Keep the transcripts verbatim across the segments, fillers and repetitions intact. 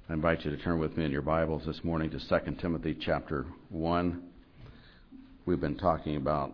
I invite you to turn with me in your Bibles this morning to Second Timothy chapter one. We've been talking about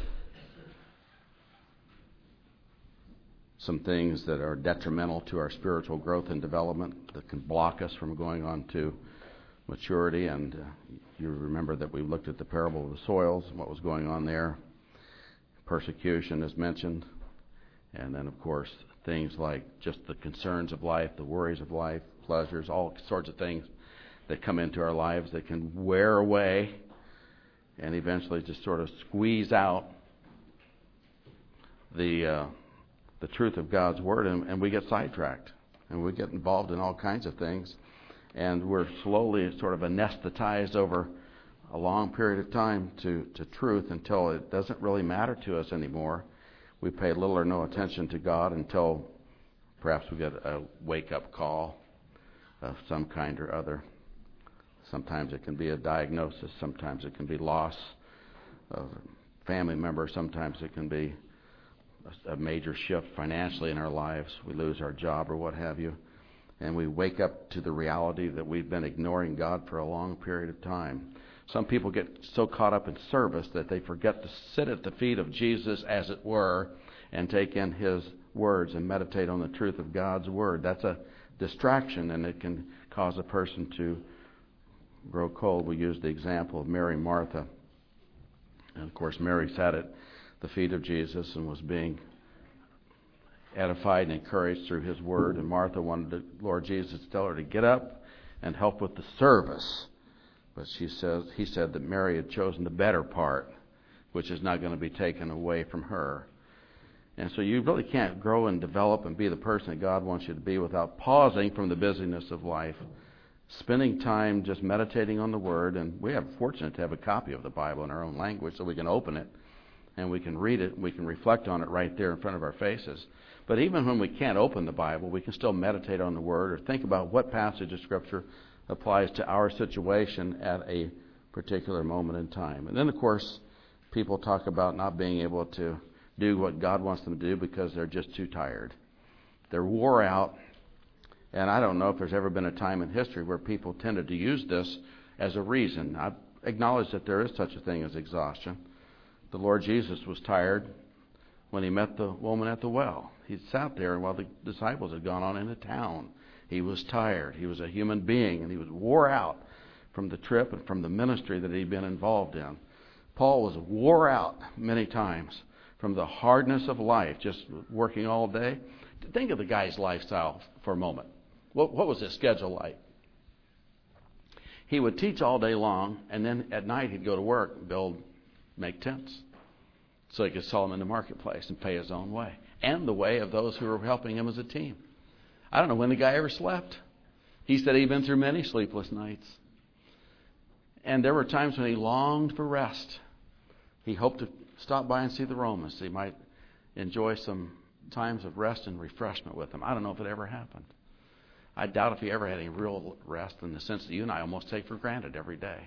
some things that are detrimental to our spiritual growth and development that can block us from going on to maturity. And uh, you remember that we looked at the parable of the soils and what was going on there. Persecution is mentioned. And then, of course, things like just the concerns of life, the worries of life, pleasures, all sorts of things that come into our lives that can wear away and eventually just sort of squeeze out the uh, the truth of God's Word, and, and we get sidetracked, and we get involved in all kinds of things, and we're slowly sort of anesthetized over a long period of time to, to truth until it doesn't really matter to us anymore. We pay little or no attention to God until perhaps we get a wake-up call of some kind or other. Sometimes it can be a diagnosis. Sometimes it can be loss of a family member. Sometimes it can be a major shift financially in our lives. We lose our job or what have you. And we wake up to the reality that we've been ignoring God for a long period of time. Some people get so caught up in service that they forget to sit at the feet of Jesus, as it were, and take in His words and meditate on the truth of God's Word. That's a distraction, and it can cause a person to grow cold. We used the example of Mary and Martha. And of course, Mary sat at the feet of Jesus and was being edified and encouraged through His Word. And Martha wanted the Lord Jesus to tell her to get up and help with the service. But she says, he said that Mary had chosen the better part, which is not going to be taken away from her. And so you really can't grow and develop and be the person that God wants you to be without pausing from the busyness of life, spending time just meditating on the Word. And we are fortunate to have a copy of the Bible in our own language so we can open it and we can read it and we can reflect on it right there in front of our faces. But even when we can't open the Bible, we can still meditate on the Word or think about what passage of Scripture applies to our situation at a particular moment in time. And then, of course, people talk about not being able to do what God wants them to do because they're just too tired. They're wore out. And I don't know if there's ever been a time in history where people tended to use this as a reason. I acknowledge that there is such a thing as exhaustion. The Lord Jesus was tired when He met the woman at the well. He sat there while the disciples had gone on into town. He was tired. He was a human being, and he was wore out from the trip and from the ministry that he'd been involved in. Paul was wore out many times from the hardness of life, just working all day. Think of the guy's lifestyle for a moment. What, what was his schedule like? He would teach all day long, and then at night he'd go to work and build, make tents, so he could sell them in the marketplace and pay his own way, and the way of those who were helping him as a team. I don't know when the guy ever slept. He said he'd been through many sleepless nights. And there were times when he longed for rest. He hoped to stop by and see the Romans so he might enjoy some times of rest and refreshment with them. I don't know if it ever happened. I doubt if he ever had any real rest in the sense that you and I almost take for granted every day.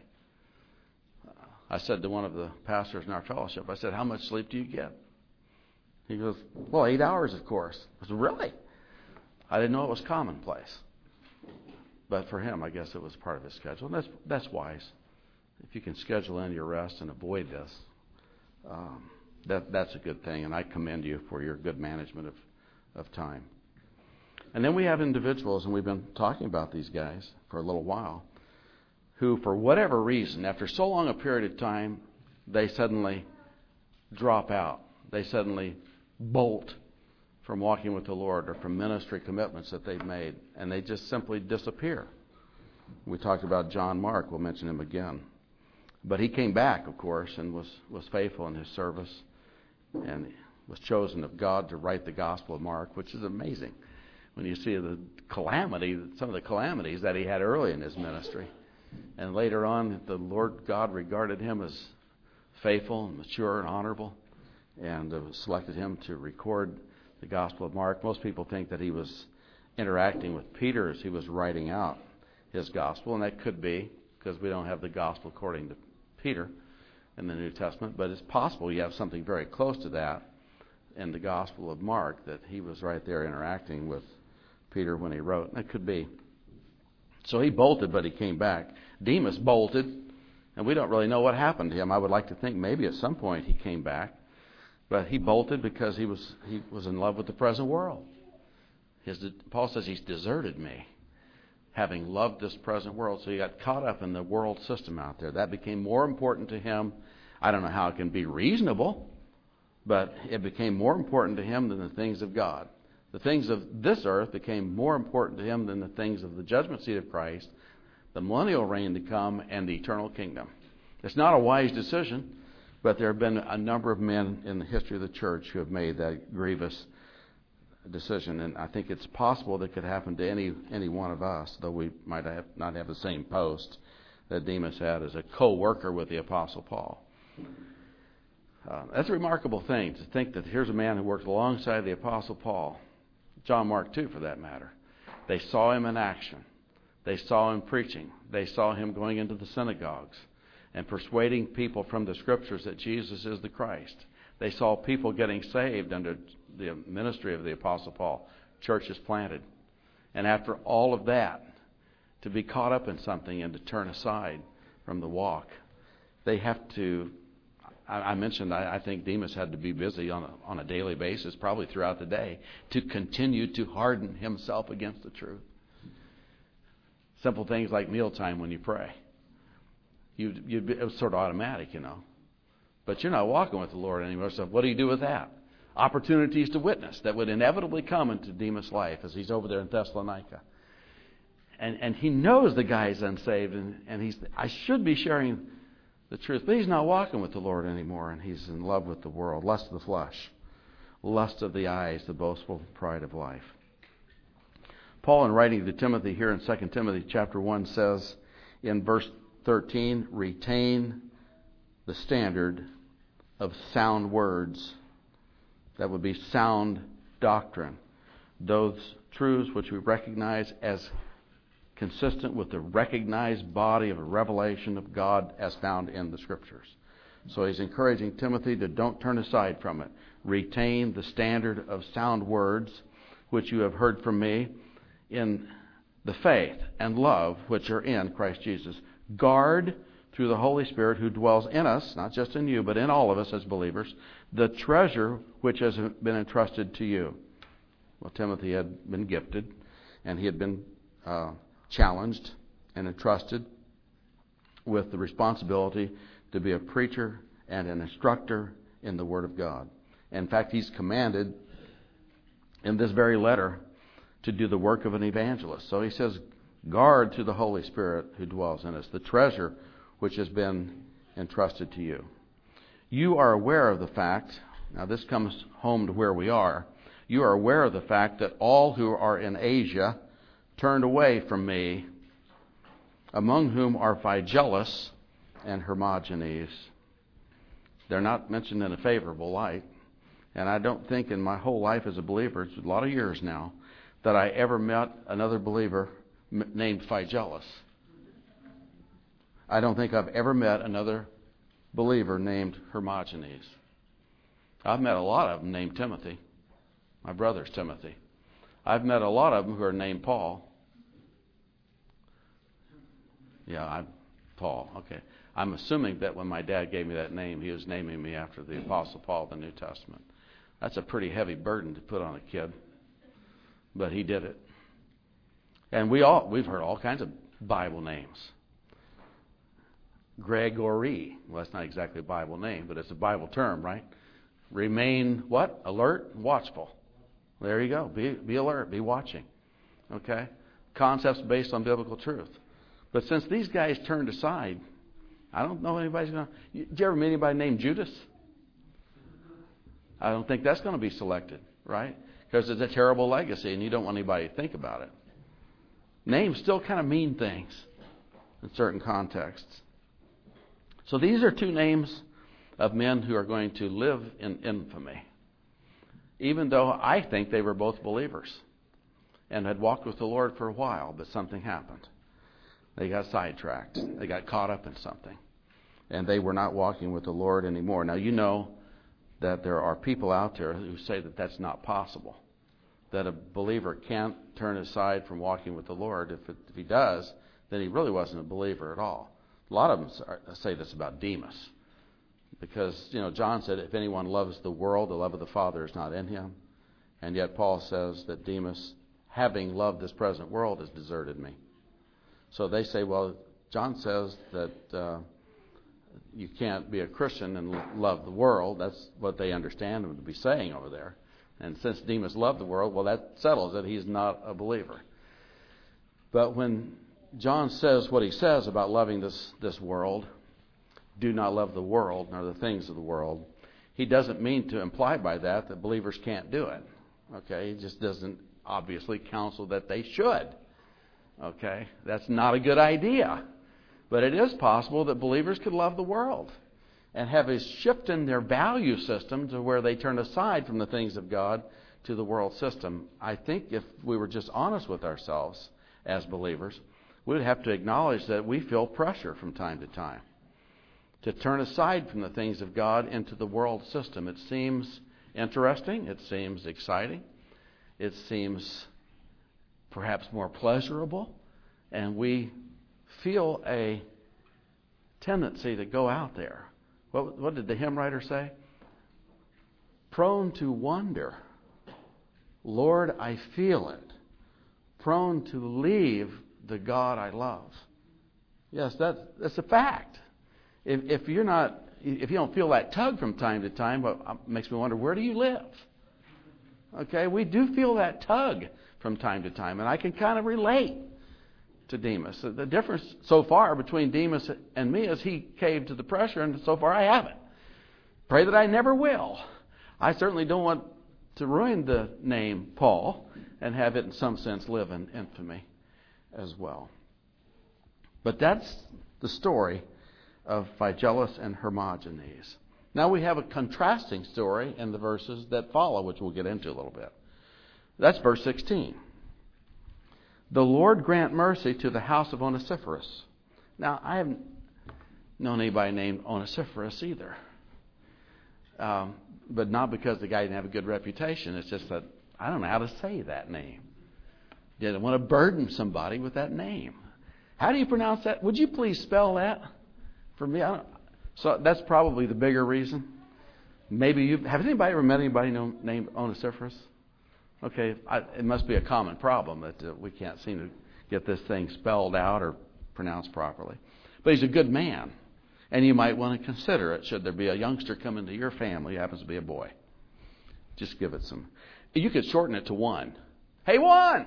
I said to one of the pastors in our fellowship, I said, how much sleep do you get? He goes, well, eight hours, of course. I said, really? I didn't know it was commonplace. But for him, I guess it was part of his schedule. And that's, that's wise. If you can schedule in your rest and avoid this, um, that, that's a good thing. And I commend you for your good management of, of time. And then we have individuals, and we've been talking about these guys for a little while, who, for whatever reason, after so long a period of time, they suddenly drop out. They suddenly bolt from walking with the Lord or from ministry commitments that they've made, and they just simply disappear. We talked about John Mark. We'll mention him again. But he came back, of course, and was, was faithful in his service and was chosen of God to write the Gospel of Mark, which is amazing when you see the calamity, some of the calamities that he had early in his ministry. And later on, the Lord God regarded him as faithful and mature and honorable and uh, selected him to record the Gospel of Mark. Most people think that he was interacting with Peter as he was writing out his Gospel, and that could be because we don't have the Gospel according to Peter in the New Testament, but it's possible you have something very close to that in the Gospel of Mark, that he was right there interacting with Peter when he wrote. And it could be. So he bolted, but he came back. Demas bolted, and we don't really know what happened to him. I would like to think maybe at some point he came back, but he bolted because he was he was in love with the present world. His, Paul says he's deserted me, having loved this present world. So he got caught up in the world system out there. That became more important to him. I don't know how it can be reasonable, but it became more important to him than the things of God. The things of this earth became more important to him than the things of the judgment seat of Christ, the millennial reign to come, and the eternal kingdom. It's not a wise decision, but there have been a number of men in the history of the church who have made that grievous decision, and I think it's possible that could happen to any any one of us, though we might have not have the same post that Demas had as a co-worker with the Apostle Paul. Uh, that's a remarkable thing to think that here's a man who worked alongside the Apostle Paul, John Mark too, for that matter. They saw him in action. They saw him preaching. They saw him going into the synagogues and persuading people from the Scriptures that Jesus is the Christ. They saw people getting saved under the ministry of the Apostle Paul. Churches planted. And after all of that, to be caught up in something and to turn aside from the walk, they have to... I mentioned I think Demas had to be busy on a, on a daily basis, probably throughout the day, to continue to harden himself against the truth. Simple things like mealtime when you pray. You'd, you'd be, it was sort of automatic, you know. But you're not walking with the Lord anymore, so what do you do with that? Opportunities to witness that would inevitably come into Demas' life as he's over there in Thessalonica. And and he knows the guy's unsaved, and, and he's I should be sharing the truth, but he's not walking with the Lord anymore, and he's in love with the world, lust of the flesh, lust of the eyes, the boastful pride of life. Paul, in writing to Timothy here in Second Timothy chapter one, says in verse thirteen, retain the standard of sound words. That would be sound doctrine. Those truths which we recognize as consistent with the recognized body of a revelation of God as found in the Scriptures. So he's encouraging Timothy to don't turn aside from it. Retain the standard of sound words which you have heard from me in the faith and love which are in Christ Jesus. Guard through the Holy Spirit who dwells in us, not just in you, but in all of us as believers, the treasure which has been entrusted to you. Well, Timothy had been gifted, and he had been uh, challenged and entrusted with the responsibility to be a preacher and an instructor in the Word of God. In fact, he's commanded in this very letter to do the work of an evangelist. So he says, guard to the Holy Spirit who dwells in us, the treasure which has been entrusted to you. You are aware of the fact, now this comes home to where we are, you are aware of the fact that all who are in Asia turned away from me, among whom are Phygelus and Hermogenes. They're not mentioned in a favorable light, and I don't think in my whole life as a believer, it's a lot of years now, that I ever met another believer named Phygelus. I don't think I've ever met another believer named Hermogenes. I've met a lot of them named Timothy. My brother's Timothy. I've met a lot of them who are named Paul. Yeah, I'm Paul. Okay. I'm assuming that when my dad gave me that name, he was naming me after the Apostle Paul of the New Testament. That's a pretty heavy burden to put on a kid. But he did it. And we all, we've heard all kinds of Bible names. Gregory. Well, that's not exactly a Bible name, but it's a Bible term, right? Remain what? Alert, watchful. There you go. Be, be alert. Be watching. Okay? Concepts based on biblical truth. But since these guys turned aside, I don't know if anybody's going to... Did you ever meet anybody named Judas? I don't think that's going to be selected, right? Because it's a terrible legacy and you don't want anybody to think about it. Names still kind of mean things in certain contexts. So these are two names of men who are going to live in infamy. Even though I think they were both believers and had walked with the Lord for a while, but something happened. They got sidetracked. They got caught up in something. And they were not walking with the Lord anymore. Now, you know that there are people out there who say that that's not possible. that a believer can't turn aside from walking with the Lord. If, it, if he does, then he really wasn't a believer at all. A lot of them say this about Demas. Because, you know, John said, if anyone loves the world, the love of the Father is not in him. And yet Paul says that Demas, having loved this present world, has deserted me. So they say, well, John says that uh, you can't be a Christian and love the world. That's what they understand him to be saying over there. And since Demas loved the world, well, that settles it. He's not a believer. But when John says what he says about loving this, this world, do not love the world nor the things of the world, he doesn't mean to imply by that that believers can't do it. Okay? He just doesn't obviously counsel that they should. Okay? That's not a good idea. But it is possible that believers could love the world and have a shift in their value system to where they turn aside from the things of God to the world system. I think if we were just honest with ourselves as believers, we would have to acknowledge that we feel pressure from time to time to turn aside from the things of God into the world system. It seems interesting. It seems exciting. It seems perhaps more pleasurable. And we feel a tendency to go out there. What, what did the hymn writer say? Prone to wonder. Lord, I feel it. Prone to leave the God I love. Yes, that, that's a fact. If, if you're not, if you don't feel that tug from time to time, well, it makes me wonder, where do you live? Okay, we do feel that tug from time to time, and I can kind of relate to Demas. The difference so far between Demas and me is he caved to the pressure, and so far I haven't. Pray that I never will. I certainly don't want to ruin the name Paul and have it in some sense live in infamy as well. But that's the story of Phygelus and Hermogenes. Now we have a contrasting story in the verses that follow, which we'll get into a little bit. That's verse sixteen. The Lord grant mercy to the house of Onesiphorus. Now, I haven't known anybody named Onesiphorus either. Um, but not because the guy didn't have a good reputation. It's just that I don't know how to say that name. Didn't want to burden somebody with that name. How do you pronounce that? Would you please spell that for me? I don't, so that's probably the bigger reason. Maybe you have anybody ever met anybody known, named Onesiphorus? Okay, I, it must be a common problem that uh, we can't seem to get this thing spelled out or pronounced properly. But he's a good man, and you might want to consider it should there be a youngster come into your family who happens to be a boy. Just give it some. You could shorten it to one. Hey, one!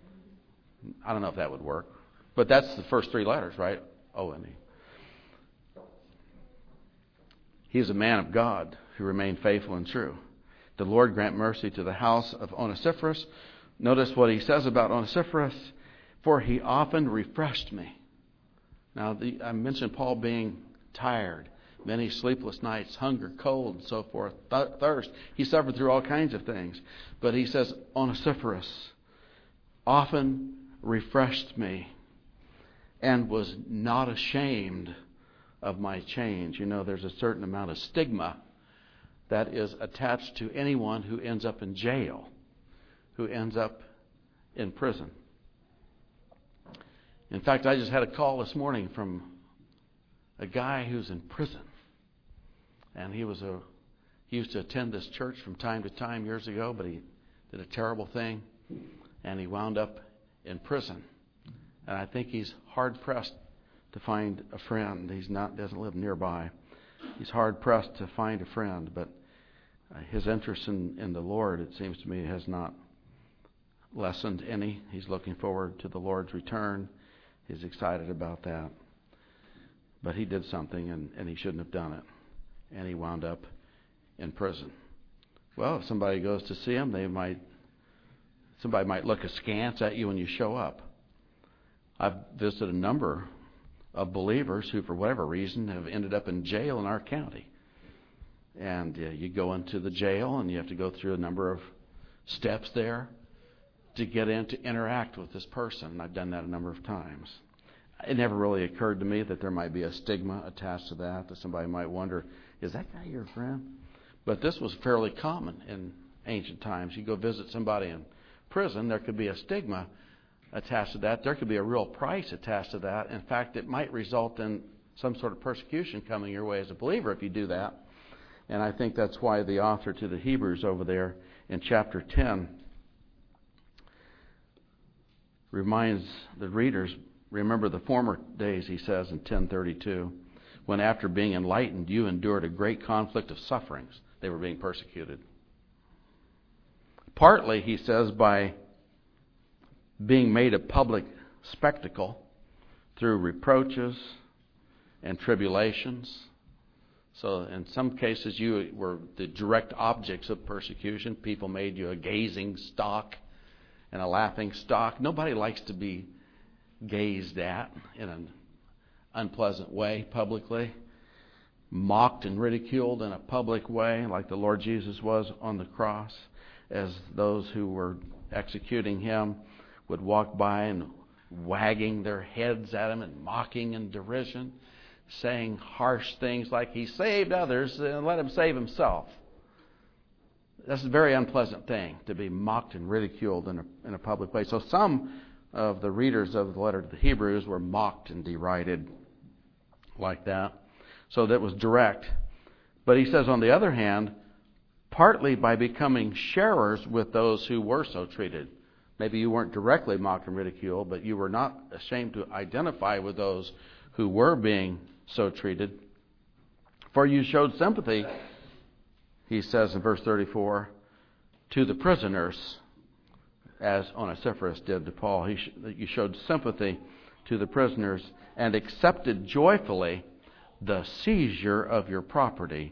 I don't know if that would work, but that's the first three letters, right? O N E. He is a man of God who remained faithful and true. The Lord grant mercy to the house of Onesiphorus. Notice what he says about Onesiphorus. For he often refreshed me. Now, the, I mentioned Paul being tired. Many sleepless nights, hunger, cold, and so forth. Th- thirst. He suffered through all kinds of things. But he says, Onesiphorus often refreshed me and was not ashamed of my change. You know, there's a certain amount of stigma that is attached to anyone who ends up in jail, who ends up in prison. In fact, I just had a call this morning from a guy who's in prison. And he was a he used to attend this church from time to time years ago, but he did a terrible thing, and he wound up in prison. And I think he's hard pressed to find a friend. He's not doesn't live nearby. He's hard pressed to find a friend, but uh, his interest in, in the Lord, it seems to me, has not lessened any. He's looking forward to the Lord's return. He's excited about that. But he did something, and, and he shouldn't have done it. And he wound up in prison. Well, if somebody goes to see him, they might somebody might look askance at you when you show up. I've visited a number of believers who, for whatever reason, have ended up in jail in our county. And uh, you go into the jail, and you have to go through a number of steps there to get in to interact with this person. And I've done that a number of times. It never really occurred to me that there might be a stigma attached to that, that somebody might wonder, is that guy your friend? But this was fairly common in ancient times. You go visit somebody in prison. There could be a stigma attached to that. There could be a real price attached to that. In fact, it might result in some sort of persecution coming your way as a believer if you do that. And I think that's why the author to the Hebrews over there in chapter ten reminds the readers, remember the former days, he says in ten thirty-two, when after being enlightened you endured a great conflict of sufferings. They were being persecuted. Partly, he says, by being made a public spectacle through reproaches and tribulations. So in some cases you were the direct objects of persecution. People made you a gazing stock and a laughing stock. Nobody likes to be gazed at in an unpleasant way publicly, mocked and ridiculed in a public way like the Lord Jesus was on the cross, as those who were executing him would walk by and wagging their heads at him and mocking and derision, saying harsh things like he saved others and let him save himself. That's a very unpleasant thing, to be mocked and ridiculed in a, in a public way. So some of the readers of the letter to the Hebrews were mocked and derided like that. So that was direct. But he says, on the other hand, partly by becoming sharers with those who were so treated. Maybe you weren't directly mocked and ridiculed, but you were not ashamed to identify with those who were being so treated. For you showed sympathy, he says in verse thirty-four, to the prisoners, as Onesiphorus did to Paul. He sh- you showed sympathy to the prisoners and accepted joyfully the seizure of your property,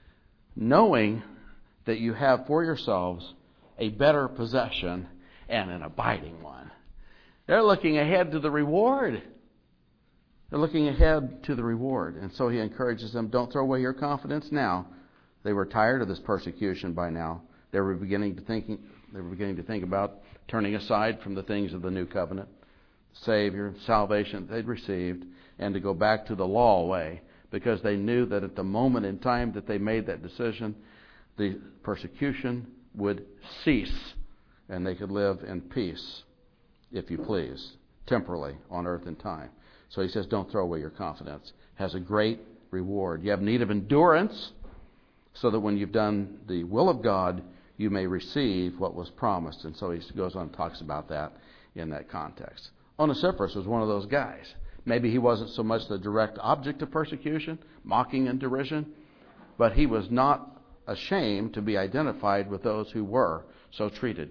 knowing that you have for yourselves a better possession and an abiding one. They're looking ahead to the reward. They're looking ahead to the reward. And so he encourages them, don't throw away your confidence now. They were tired of this persecution by now. They were beginning to think, they were beginning to think about turning aside from the things of the new covenant, Savior, salvation they'd received, and to go back to the law way, because they knew that at the moment in time that they made that decision, the persecution would cease and they could live in peace, if you please, temporally on earth and time. So he says, don't throw away your confidence. It has a great reward. You have need of endurance, so that when you've done the will of God, you may receive what was promised. And so he goes on and talks about that in that context. Onesiphorus was one of those guys. Maybe he wasn't so much the direct object of persecution, mocking and derision, but he was not ashamed to be identified with those who were so treated.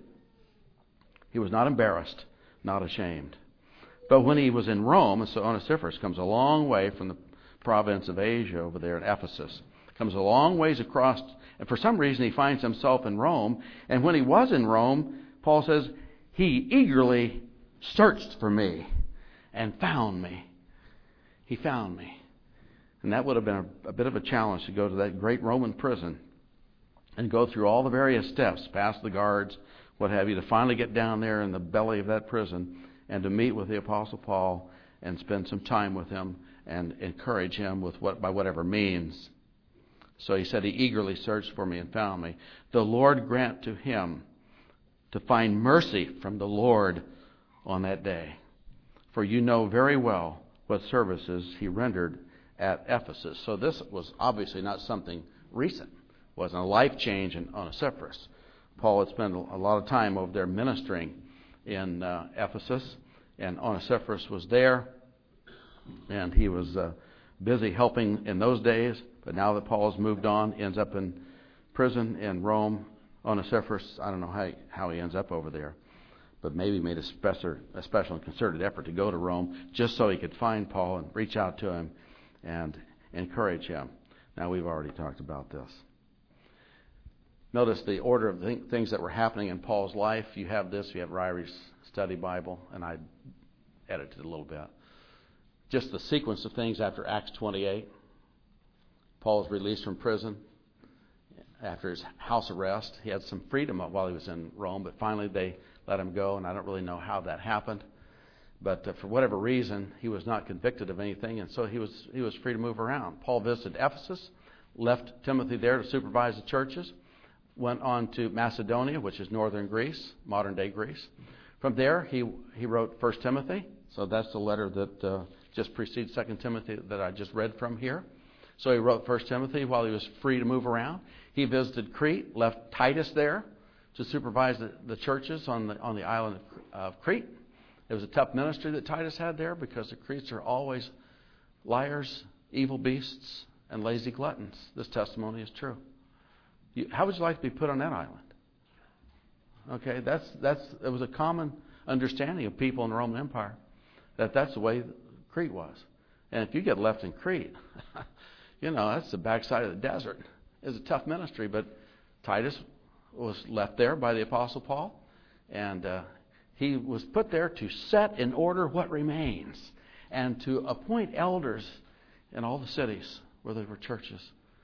He was not embarrassed, not ashamed. But when he was in Rome, so Onesiphorus comes a long way from the province of Asia over there in Ephesus, comes a long ways across, and for some reason he finds himself in Rome. And when he was in Rome, Paul says, he eagerly searched for me and found me. He found me. And that would have been a, a bit of a challenge to go to that great Roman prison and go through all the various steps, past the guards, what have you, to finally get down there in the belly of that prison and to meet with the Apostle Paul and spend some time with him and encourage him with what by whatever means. So he said he eagerly searched for me and found me. The Lord grant to him to find mercy from the Lord on that day. For you know very well what services he rendered at Ephesus. So this was obviously not something recent. It wasn't a life change in Onesiphorus. Paul had spent a lot of time over there ministering in uh, Ephesus, and Onesiphorus was there, and he was uh, busy helping in those days. But now that Paul has moved on, ends up in prison in Rome. Onesiphorus, I don't know how he, how he ends up over there, but maybe made a special, a special and concerted effort to go to Rome just so he could find Paul and reach out to him and encourage him. Now, we've already talked about this. Notice the order of the things that were happening in Paul's life. You have this, you have Ryrie's study Bible, and I edited it a little bit. Just the sequence of things after Acts twenty-eight. Paul was released from prison after his house arrest. He had some freedom while he was in Rome, but finally they let him go, and I don't really know how that happened. But uh, for whatever reason, he was not convicted of anything, and so he was he was free to move around. Paul visited Ephesus, left Timothy there to supervise the churches. went on to Macedonia, which is northern Greece, modern-day Greece. From there, he he wrote First Timothy. So that's the letter that uh, just precedes Second Timothy that I just read from here. So he wrote First Timothy while he was free to move around. He visited Crete, left Titus there to supervise the, the churches on the on the island of Crete. It was a tough ministry that Titus had there because the Cretes are always liars, evil beasts, and lazy gluttons. This testimony is true. You, how would you like to be put on that island? Okay, that's that's it was a common understanding of people in the Roman Empire that that's the way Crete was. And if you get left in Crete, you know, that's the backside of the desert. It's a tough ministry, but Titus was left there by the Apostle Paul, and uh, he was put there to set in order what remains and to appoint elders in all the cities where there were churches.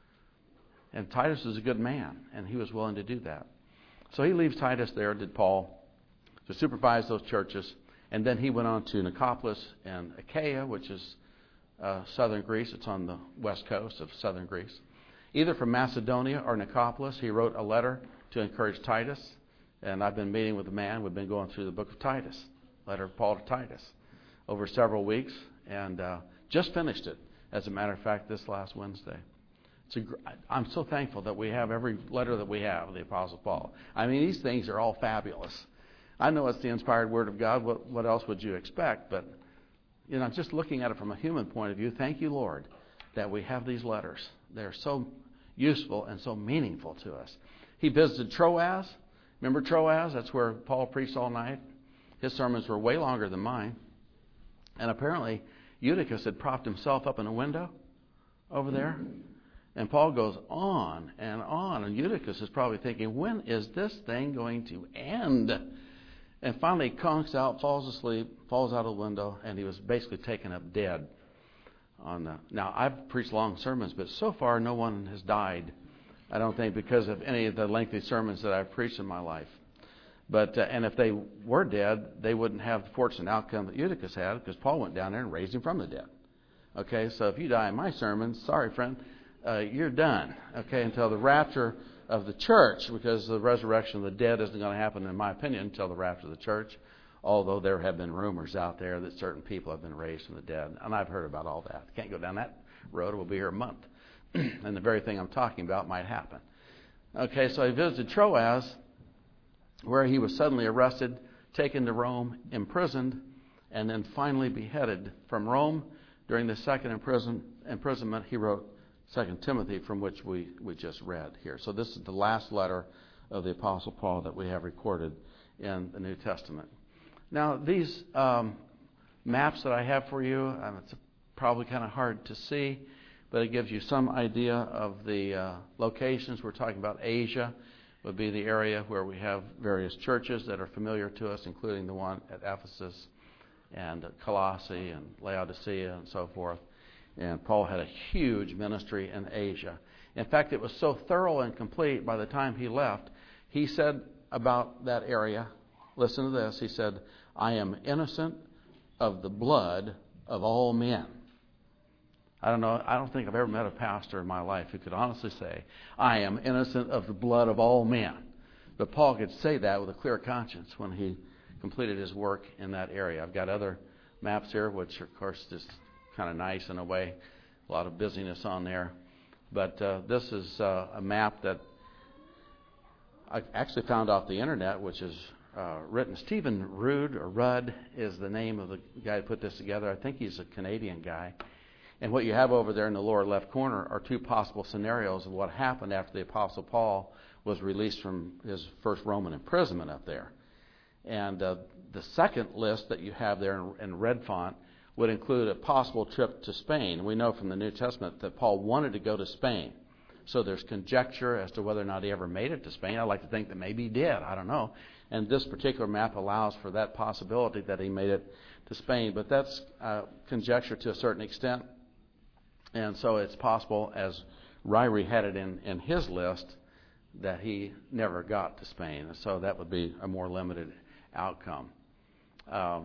And Titus was a good man, and he was willing to do that. So he leaves Titus there, did Paul, to supervise those churches. And then he went on to Nicopolis and Achaia, which is uh, southern Greece. It's on the west coast of southern Greece. Either from Macedonia or Nicopolis, he wrote a letter to encourage Titus. And I've been meeting with the man. We've been going through the book of Titus, letter of Paul to Titus, over several weeks. And uh, just finished it, as a matter of fact, this last Wednesday. It's a, I'm so thankful that we have every letter that we have of the Apostle Paul. I mean, these things are all fabulous. I know it's the inspired Word of God. What, what else would you expect? But, you know, just looking at it from a human point of view, thank you, Lord, that we have these letters. They're so useful and so meaningful to us. He visited Troas. Remember Troas? That's where Paul preached all night. His sermons were way longer than mine. And apparently, Eutychus had propped himself up in a window over there. And Paul goes on and on. And Eutychus is probably thinking, when is this thing going to end? And finally he conks out, falls asleep, falls out of the window, and he was basically taken up dead. On the, now, I've preached long sermons, but so far no one has died, I don't think, because of any of the lengthy sermons that I've preached in my life. But uh, and if they were dead, they wouldn't have the fortunate outcome that Eutychus had, because Paul went down there and raised him from the dead. Okay, so if you die in my sermons, sorry, friend, uh, you're done. Okay, until the rapture of the church, because the resurrection of the dead isn't going to happen, in my opinion, until the rapture of the church, although there have been rumors out there that certain people have been raised from the dead. And I've heard about all that. Can't go down that road. We'll be here a month. And the very thing I'm talking about might happen. Okay, so he visited Troas, where he was suddenly arrested, taken to Rome, imprisoned, and then finally beheaded. From Rome, during the second imprison, imprisonment, he wrote Second Timothy, from which we, we just read here. So this is the last letter of the Apostle Paul that we have recorded in the New Testament. Now, these um, maps that I have for you, um, it's probably kind of hard to see, but it gives you some idea of the uh, locations. We're talking about Asia would be the area where we have various churches that are familiar to us, including the one at Ephesus and Colossae and Laodicea and so forth. And Paul had a huge ministry in Asia. In fact, it was so thorough and complete by the time he left, he said about that area, listen to this, he said, I am innocent of the blood of all men. I don't know, I don't think I've ever met a pastor in my life who could honestly say, I am innocent of the blood of all men. But Paul could say that with a clear conscience when he completed his work in that area. I've got other maps here, which are, of course, just kind of nice in a way. A lot of busyness on there. But uh, this is uh, a map that I actually found off the internet, which is uh, written. Stephen Rudd, or Rudd, is the name of the guy who put this together. I think he's a Canadian guy. And what you have over there in the lower left corner are two possible scenarios of what happened after the Apostle Paul was released from his first Roman imprisonment up there. And uh, the second list that you have there in, in red font would include a possible trip to Spain. We know from the New Testament that Paul wanted to go to Spain. So there's conjecture as to whether or not he ever made it to Spain. I'd like to think that maybe he did. I don't know. And this particular map allows for that possibility that he made it to Spain. But that's uh, conjecture to a certain extent. And so it's possible, as Ryrie had it in, in his list, that he never got to Spain. So that would be a more limited outcome. Um,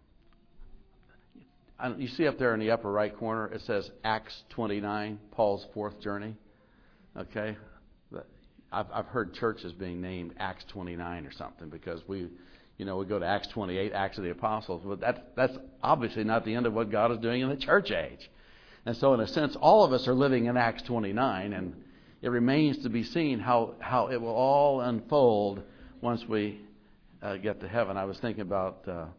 You see up there in the upper right corner, it says Acts twenty-nine, Paul's fourth journey. Okay? I've, I've heard churches being named Acts twenty-nine or something because we, you know, we go to Acts twenty-eight, Acts of the Apostles, but that's, that's obviously not the end of what God is doing in the church age. And so in a sense, all of us are living in Acts twenty-nine, and it remains to be seen how, how it will all unfold once we uh, get to heaven. I was thinking about uh, uh,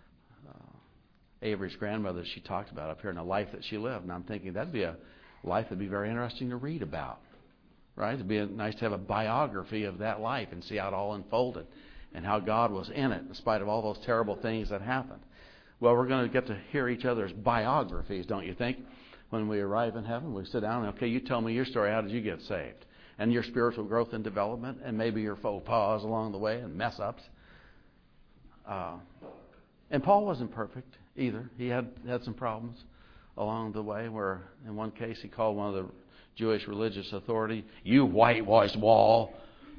Avery's grandmother. She talked about up here in the life that she lived, and I'm thinking that'd be a life that'd be very interesting to read about, right? It'd be nice to have a biography of that life and see how it all unfolded and how God was in it in spite of all those terrible things that happened. Well, we're going to get to hear each other's biographies, don't you think? When we arrive in heaven, we sit down and, okay, you tell me your story. How did you get saved? And your spiritual growth and development, and maybe your faux pas along the way and mess-ups. Uh, and Paul wasn't perfect either. He had, had some problems along the way where, in one case, he called one of the Jewish religious authority, "You whitewashed wall."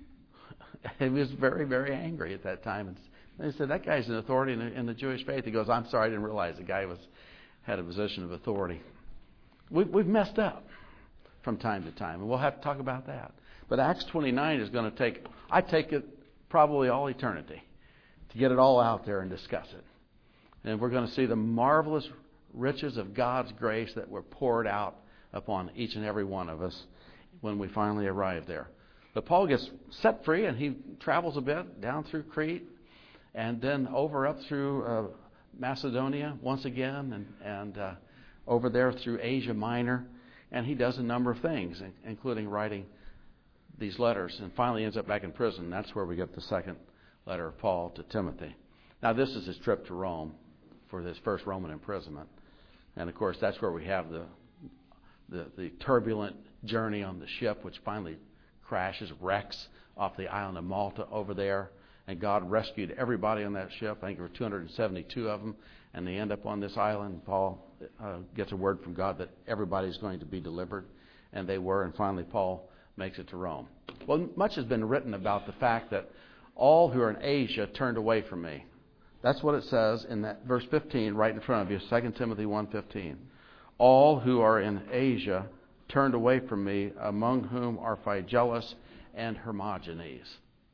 He was very, very angry at that time. And he said, that guy's an authority in the, in the Jewish faith. He goes, "I'm sorry, I didn't realize the guy was had a position of authority." We've, we've messed up from time to time, and we'll have to talk about that. But Acts twenty-nine is going to take, I take it, probably all eternity to get it all out there and discuss it. And we're going to see the marvelous riches of God's grace that were poured out upon each and every one of us when we finally arrive there. But Paul gets set free, and he travels a bit down through Crete and then over up through uh, Macedonia once again, and, and uh, over there through Asia Minor. And he does a number of things, including writing these letters, and finally ends up back in prison. That's where we get the second letter of Paul to Timothy. Now, this is his trip to Rome for his first Roman imprisonment. And, of course, that's where we have the, the, the turbulent journey on the ship, which finally crashes, wrecks off the island of Malta over there. And God rescued everybody on that ship. I think there were two hundred seventy-two of them. And they end up on this island. Paul uh, gets a word from God that everybody's going to be delivered. And they were. And finally, Paul makes it to Rome. Well, much has been written about the fact that all who are in Asia turned away from me. That's what it says in that verse fifteen right in front of you, Second Timothy one fifteen. All who are in Asia turned away from me, among whom are Phygellus and Hermogenes.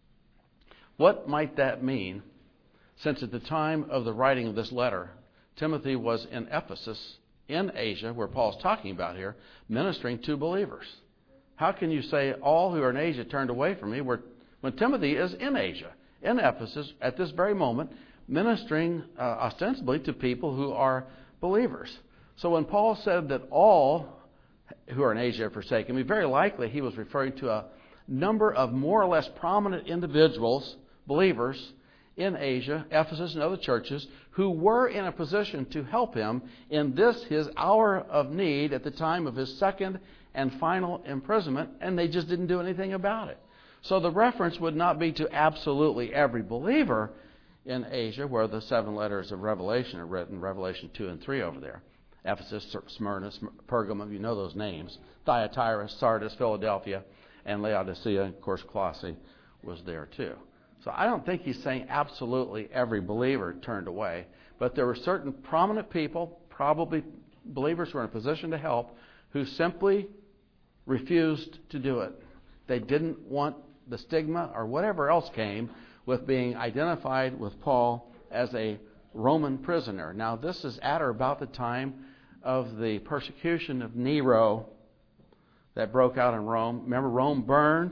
What might that mean, since at the time of the writing of this letter, Timothy was in Ephesus, in Asia, where Paul's talking about here, ministering to believers? How can you say all who are in Asia turned away from me when Timothy is in Asia, in Ephesus, at this very moment, ministering uh, ostensibly to people who are believers? So when Paul said that all who are in Asia have forsaken me, very likely he was referring to a number of more or less prominent individuals, believers, in Asia, Ephesus and other churches, who were in a position to help him in this, his hour of need at the time of his second and final imprisonment, and they just didn't do anything about it. So the reference would not be to absolutely every believer in Asia, where the seven letters of Revelation are written, Revelation two and three over there. Ephesus, Smyrna, Pergamum, you know those names. Thyatira, Sardis, Philadelphia, and Laodicea. Of course, Colossae was there too. So I don't think he's saying absolutely every believer turned away, but there were certain prominent people, probably believers who were in a position to help, who simply refused to do it. They didn't want the stigma or whatever else came with being identified with Paul as a Roman prisoner. Now, this is at or about the time of the persecution of Nero that broke out in Rome. Remember, Rome burned,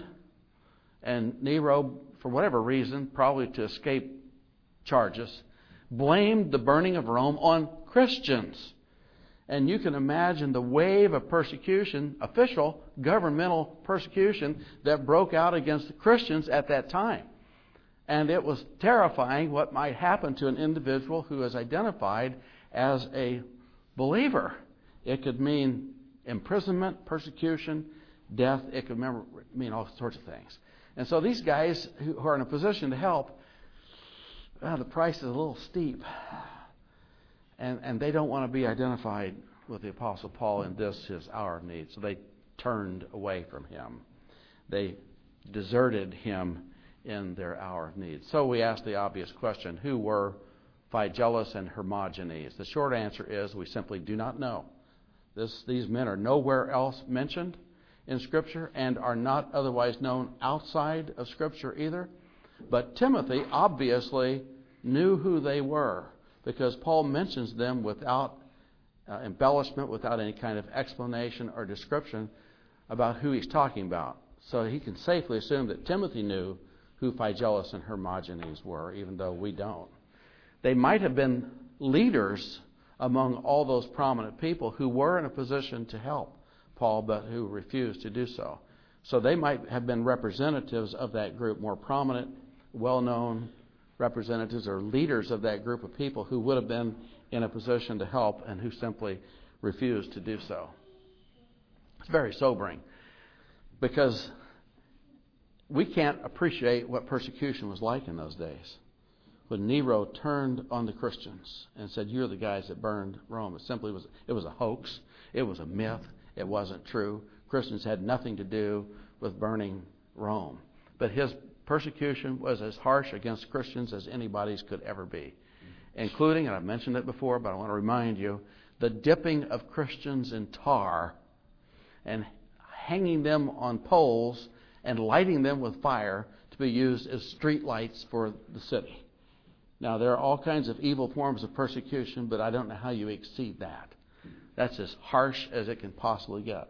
and Nero, for whatever reason, probably to escape charges, blamed the burning of Rome on Christians. And you can imagine the wave of persecution, official governmental persecution, that broke out against the Christians at that time. And it was terrifying what might happen to an individual who is identified as a believer. It could mean imprisonment, persecution, death. It could mean all sorts of things. And so these guys who are in a position to help, well, the price is a little steep. And, and they don't want to be identified with the Apostle Paul in this, his hour of need. So they turned away from him. They deserted him in their hour of need. So we ask the obvious question, who were Phygellus and Hermogenes? The short answer is we simply do not know. This, these men are nowhere else mentioned in Scripture and are not otherwise known outside of Scripture either. But Timothy obviously knew who they were, because Paul mentions them without uh, embellishment, without any kind of explanation or description about who he's talking about. So he can safely assume that Timothy knew who Phygelus and Hermogenes were, even though we don't. They might have been leaders among all those prominent people who were in a position to help Paul, but who refused to do so. So they might have been representatives of that group, more prominent, well-known representatives or leaders of that group of people who would have been in a position to help and who simply refused to do so. It's very sobering, because we can't appreciate what persecution was like in those days. When Nero turned on the Christians and said, "You're the guys that burned Rome," it simply was, it was a hoax. It was a myth. It wasn't true. Christians had nothing to do with burning Rome. But his persecution was as harsh against Christians as anybody's could ever be, including, and I've mentioned it before, but I want to remind you, the dipping of Christians in tar and hanging them on poles and lighting them with fire to be used as street lights for the city. Now, there are all kinds of evil forms of persecution, but I don't know how you exceed that. That's as harsh as it can possibly get.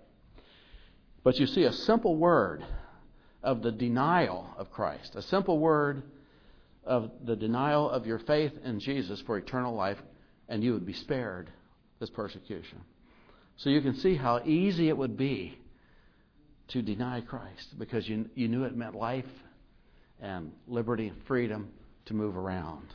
But you see, a simple word of the denial of Christ, a simple word of the denial of your faith in Jesus for eternal life, and you would be spared this persecution. So you can see how easy it would be to deny Christ, because you, you knew it meant life and liberty and freedom to move around.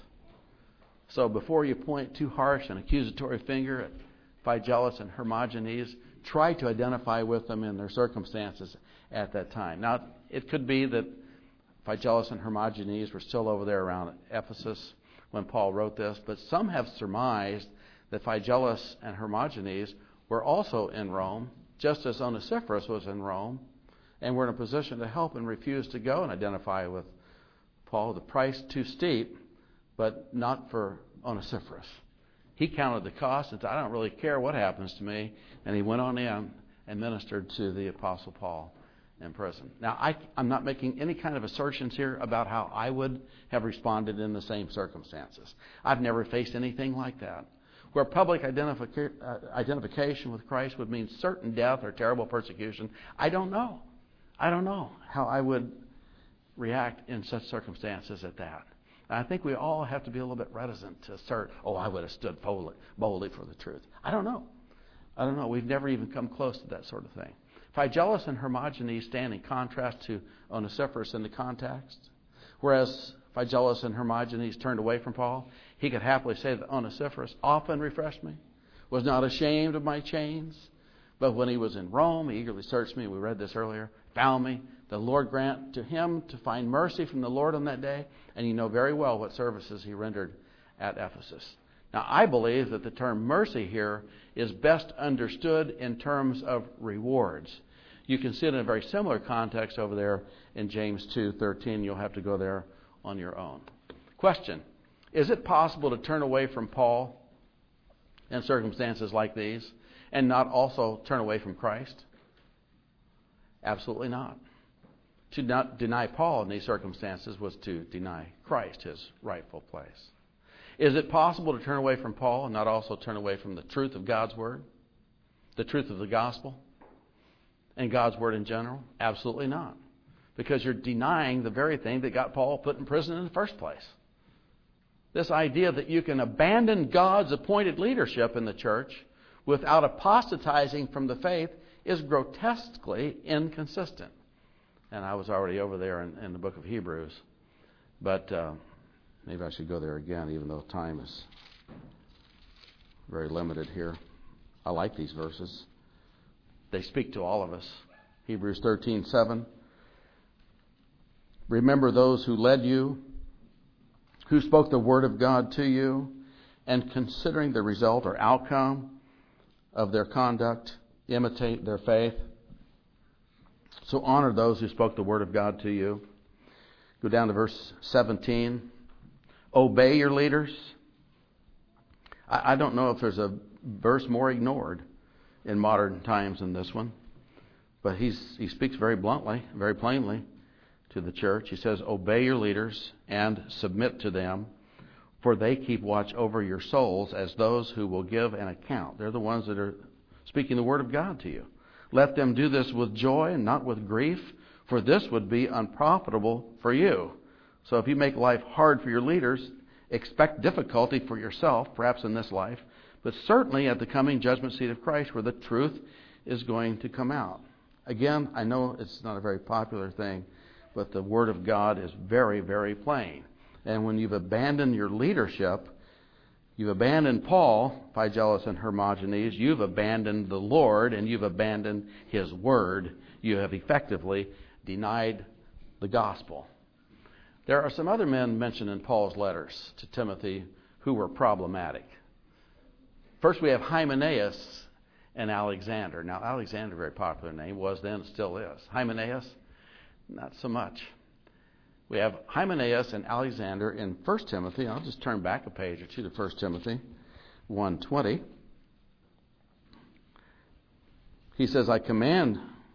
So before you point too harsh an accusatory finger at Phygelus and Hermogenes, try to identify with them in their circumstances at that time. Now, it could be that Phygelus and Hermogenes were still over there around Ephesus when Paul wrote this, but some have surmised that Phygelus and Hermogenes were also in Rome, just as Onesiphorus was in Rome, and were in a position to help and refused to go and identify with Paul. The price too steep, but not for Onesiphorus. He counted the cost and said, "I don't really care what happens to me," and he went on in and ministered to the Apostle Paul in prison. Now, I, I'm not making any kind of assertions here about how I would have responded in the same circumstances. I've never faced anything like that, where public identifica- uh, identification with Christ would mean certain death or terrible persecution. I don't know. I don't know how I would react in such circumstances at that. And I think we all have to be a little bit reticent to assert, "Oh, I would have stood boldly, boldly for the truth." I don't know. I don't know. We've never even come close to that sort of thing. Phygelus and Hermogenes stand in contrast to Onesiphorus in the context. Whereas Phygelus and Hermogenes turned away from Paul, he could happily say that Onesiphorus often refreshed me, was not ashamed of my chains, but when he was in Rome, he eagerly searched me. We read this earlier. Found me. The Lord grant to him to find mercy from the Lord on that day. And you know very well what services he rendered at Ephesus. Now, I believe that the term mercy here is best understood in terms of rewards. You can see it in a very similar context over there in James two thirteen. You'll have to go there on your own. Question: is it possible to turn away from Paul in circumstances like these and not also turn away from Christ? Absolutely not. To not deny Paul in these circumstances was to deny Christ his rightful place. Is it possible to turn away from Paul and not also turn away from the truth of God's Word, the truth of the gospel, and God's Word in general? Absolutely not. Because you're denying the very thing that got Paul put in prison in the first place. This idea that you can abandon God's appointed leadership in the church without apostatizing from the faith is grotesquely inconsistent. And I was already over there in, in the book of Hebrews. But uh, maybe I should go there again, even though time is very limited here. I like these verses. They speak to all of us. Hebrews thirteen seven. Remember those who led you, who spoke the word of God to you, and considering the result or outcome of their conduct, imitate their faith. So honor those who spoke the word of God to you. Go down to verse seventeen. Obey your leaders. I, I don't know if there's a verse more ignored in modern times than this one. But he's, he speaks very bluntly, very plainly to the church. He says, obey your leaders and submit to them, for they keep watch over your souls as those who will give an account. They're the ones that are speaking the word of God to you. Let them do this with joy and not with grief, for this would be unprofitable for you. So if you make life hard for your leaders, expect difficulty for yourself, perhaps in this life, but certainly at the coming judgment seat of Christ, where the truth is going to come out. Again, I know it's not a very popular thing, but the Word of God is very, very plain. And when you've abandoned your leadership, you've abandoned Paul, Phygellus and Hermogenes, you've abandoned the Lord, and you've abandoned His Word. You have effectively denied the gospel. There are some other men mentioned in Paul's letters to Timothy who were problematic. First, we have Hymenaeus and Alexander. Now, Alexander, a very popular name, was then, still is. Hymenaeus, not so much. We have Hymenaeus and Alexander in First Timothy. I'll just turn back a page or two to First Timothy one twenty. He says, I command,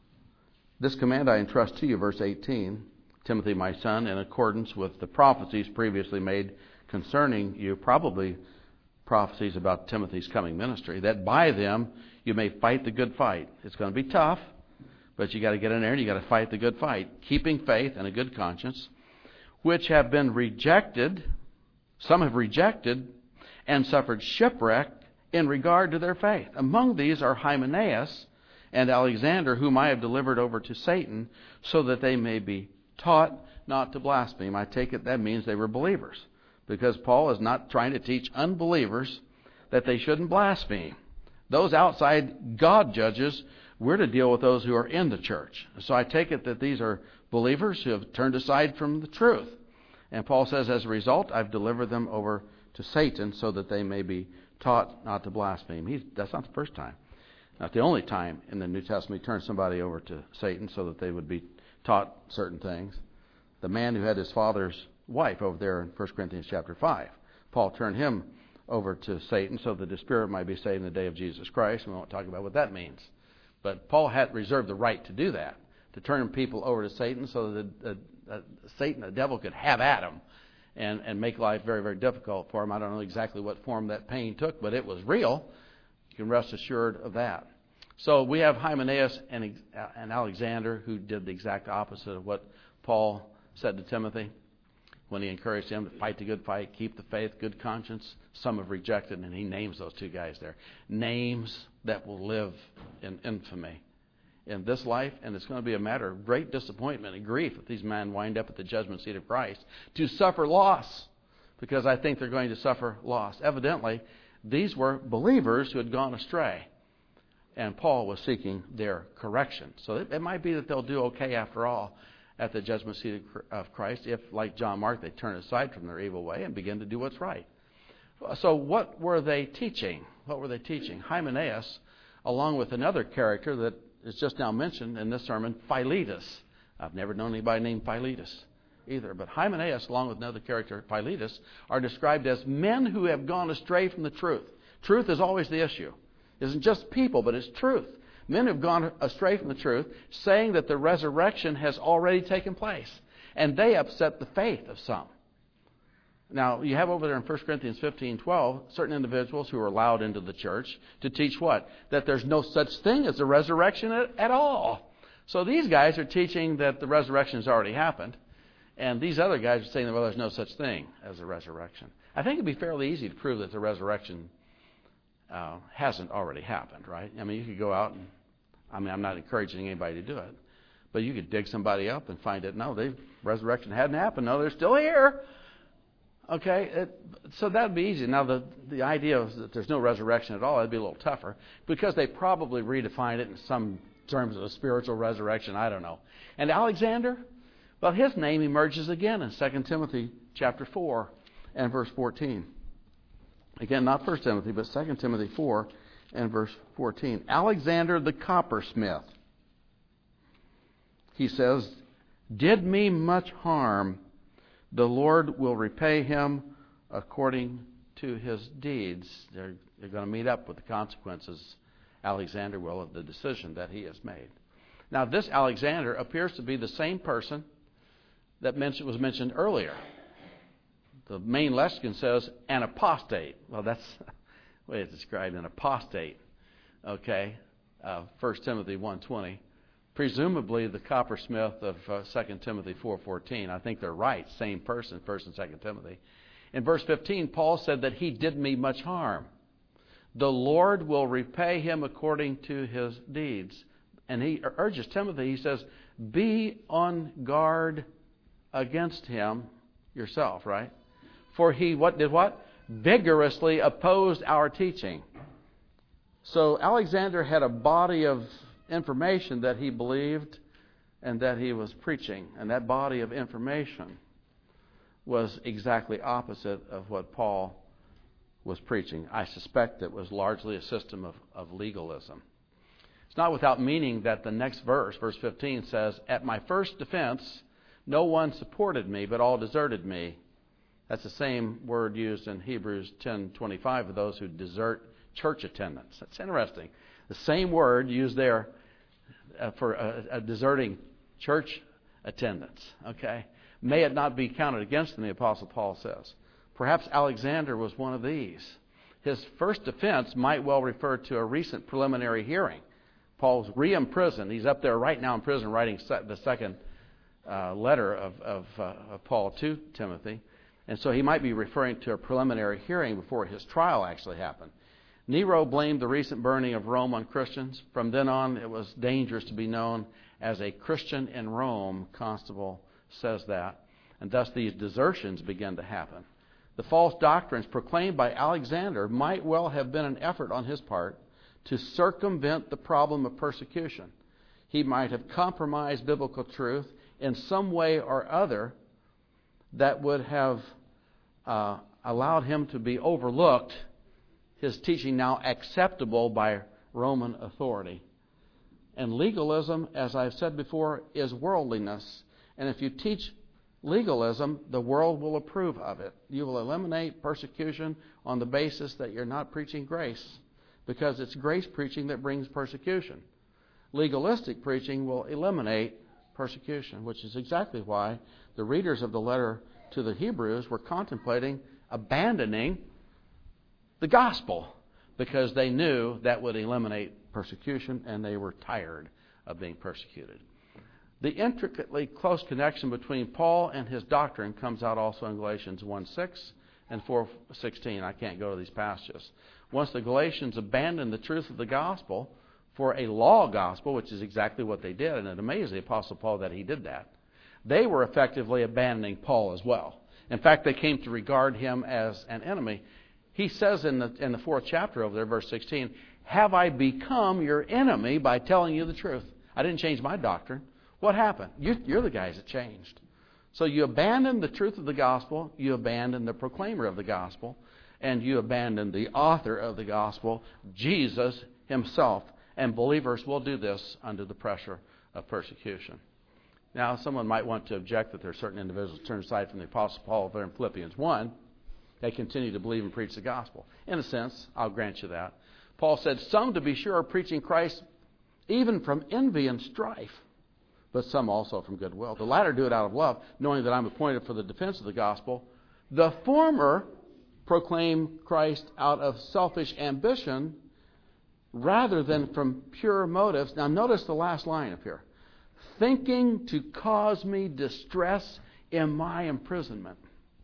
this command I entrust to you, verse eighteen, Timothy, my son, in accordance with the prophecies previously made concerning you, probably prophecies about Timothy's coming ministry, that by them you may fight the good fight. It's going to be tough, but you got to get in there and you got to fight the good fight, keeping faith and a good conscience, which have been rejected, some have rejected and suffered shipwreck in regard to their faith. Among these are Hymenaeus and Alexander, whom I have delivered over to Satan, so that they may be taught not to blaspheme. I take it that means they were believers, because Paul is not trying to teach unbelievers that they shouldn't blaspheme. Those outside God judges, we're to deal with those who are in the church. So I take it that these are believers who have turned aside from the truth. And Paul says, as a result, I've delivered them over to Satan so that they may be taught not to blaspheme. He's, that's not the first time. Not the only time in the New Testament he turned somebody over to Satan so that they would be taught certain things. The man who had his father's wife over there in First Corinthians chapter five, Paul turned him over to Satan so that the spirit might be saved in the day of Jesus Christ. And we won't talk about what that means. But Paul had reserved the right to do that, to turn people over to Satan so that uh, uh, Satan, the devil, could have at him and, and make life very, very difficult for him. I don't know exactly what form that pain took, but it was real. You can rest assured of that. So we have Hymenaeus and, and Alexander who did the exact opposite of what Paul said to Timothy when he encouraged him to fight the good fight, keep the faith, good conscience. Some have rejected, and he names those two guys there. Names that will live in infamy in this life, and it's going to be a matter of great disappointment and grief if these men wind up at the judgment seat of Christ to suffer loss, because I think they're going to suffer loss. Evidently, these were believers who had gone astray, and Paul was seeking their correction. So it, it might be that they'll do okay after all at the judgment seat of Christ if, like John Mark, they turn aside from their evil way and begin to do what's right. So what were they teaching? What were they teaching? Hymenaeus, along with another character that is just now mentioned in this sermon, Philetus. I've never known anybody named Philetus either. But Hymenaeus, along with another character, Philetus, are described as men who have gone astray from the truth. Truth is always the issue. It isn't just people, but it's truth. Men have gone astray from the truth, saying that the resurrection has already taken place. And they upset the faith of some. Now, you have over there in First Corinthians fifteen twelve certain individuals who are allowed into the church to teach what? That there's no such thing as a resurrection at, at all. So these guys are teaching that the resurrection has already happened. And these other guys are saying that, well, there's no such thing as a resurrection. I think it'd be fairly easy to prove that the resurrection uh, hasn't already happened, right? I mean, you could go out and, I mean, I'm not encouraging anybody to do it, but you could dig somebody up and find it. No, the resurrection hadn't happened. No, they're still here. Okay, it, so that would be easy. Now, the, the idea is that there's no resurrection at all, that'd be a little tougher, because they probably redefined it in some terms of a spiritual resurrection. I don't know. And Alexander, well, his name emerges again in Second Timothy chapter four and verse fourteen. Again, not First Timothy, but Second Timothy four and verse fourteen. Alexander the coppersmith, he says, did me much harm. The Lord will repay him according to his deeds. They're, they're going to meet up with the consequences, Alexander will, of the decision that he has made. Now, this Alexander appears to be the same person that mentioned, was mentioned earlier. The main lexicon says an apostate. Well, that's the way it's described, an apostate. Okay, uh, First Timothy one twenty. Presumably the coppersmith of uh, Second Timothy four fourteen. I think they're right, same person, First and Second Timothy. In verse fifteen, Paul said that he did me much harm. The Lord will repay him according to his deeds. And he urges Timothy, he says, be on guard against him yourself, right? For he what did what? Vigorously opposed our teaching. So Alexander had a body of information that he believed and that he was preaching. And that body of information was exactly opposite of what Paul was preaching. I suspect it was largely a system of, of legalism. It's not without meaning that the next verse, verse fifteen, says, at my first defense, no one supported me, but all deserted me. That's the same word used in Hebrews ten twenty-five of those who desert church attendance. That's interesting. The same word used there uh, for a, a deserting church attendance. Okay, may it not be counted against them, the Apostle Paul says. Perhaps Alexander was one of these. His first defense might well refer to a recent preliminary hearing. Paul's re-imprisoned. He's up there right now in prison writing the second uh, letter of, of, uh, of Paul to Timothy. And so he might be referring to a preliminary hearing before his trial actually happened. Nero blamed the recent burning of Rome on Christians. From then on, it was dangerous to be known as a Christian in Rome. Constable says that. And thus these desertions began to happen. The false doctrines proclaimed by Alexander might well have been an effort on his part to circumvent the problem of persecution. He might have compromised biblical truth in some way or other that would have uh, allowed him to be overlooked, his teaching now acceptable by Roman authority. And legalism, as I've said before, is worldliness. And if you teach legalism, the world will approve of it. You will eliminate persecution on the basis that you're not preaching grace, because it's grace preaching that brings persecution. Legalistic preaching will eliminate persecution, which is exactly why the readers of the letter to the Hebrews were contemplating abandoning the gospel, because they knew that would eliminate persecution, and they were tired of being persecuted. The intricately close connection between Paul and his doctrine comes out also in Galatians one six and four sixteen. I can't go to these passages. Once the Galatians abandoned the truth of the gospel for a law gospel, which is exactly what they did, and it amazed the Apostle Paul that he did that, they were effectively abandoning Paul as well. In fact, they came to regard him as an enemy. He says in the in the fourth chapter over there, verse sixteen, have I become your enemy by telling you the truth? I didn't change my doctrine. What happened? You, you're the guys that changed. So you abandon the truth of the gospel, you abandon the proclaimer of the gospel, and you abandon the author of the gospel, Jesus himself. And believers will do this under the pressure of persecution. Now, someone might want to object that there are certain individuals who turn aside from the Apostle Paul there in Philippians one. They continue to believe and preach the gospel. In a sense, I'll grant you that. Paul said, some to be sure are preaching Christ even from envy and strife, but some also from goodwill. The latter do it out of love, knowing that I'm appointed for the defense of the gospel. The former proclaim Christ out of selfish ambition rather than from pure motives. Now notice the last line up here. Thinking to cause me distress in my imprisonment.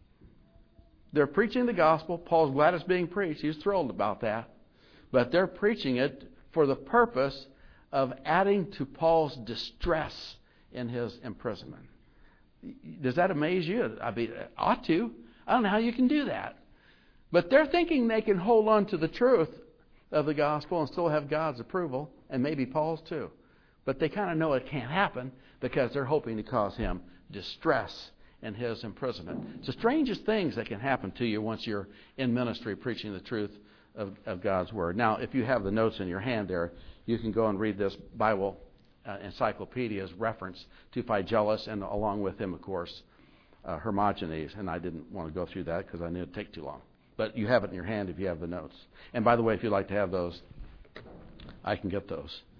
They're preaching the gospel. Paul's glad it's being preached. He's thrilled about that. But they're preaching it for the purpose of adding to Paul's distress in his imprisonment. Does that amaze you? I mean, it ought to. I don't know how you can do that. But they're thinking they can hold on to the truth of the gospel and still have God's approval, and maybe Paul's too. But they kind of know it can't happen because they're hoping to cause him distress in his imprisonment. It's the strangest things that can happen to you once you're in ministry preaching the truth of, of God's Word. Now, if you have the notes in your hand there, you can go and read this Bible uh, encyclopedia's reference to Phygellus, and along with him, of course, uh, Hermogenes. And I didn't want to go through that because I knew it would take too long. But you have it in your hand if you have the notes. And by the way, if you'd like to have those, I can get those.